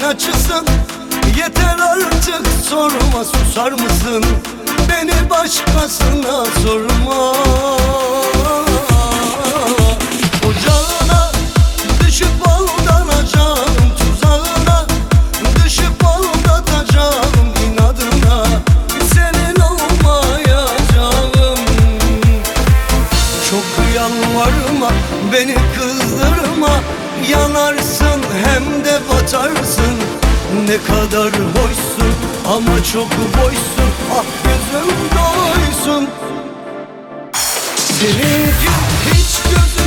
açısın. Yeter artık sorma, susar mısın? Beni başkasına sorma. Ocağına düşüp aldanacağım, tuzağına düşüp aldatacağım inadına. Senin olmayacağım. Çok yalvarma, beni kızdırma. Yanarsın hem de batarsın. Ne kadar hoşsun ama çok boşsun. Ah gözüm doysun. Seninki hiç gözüm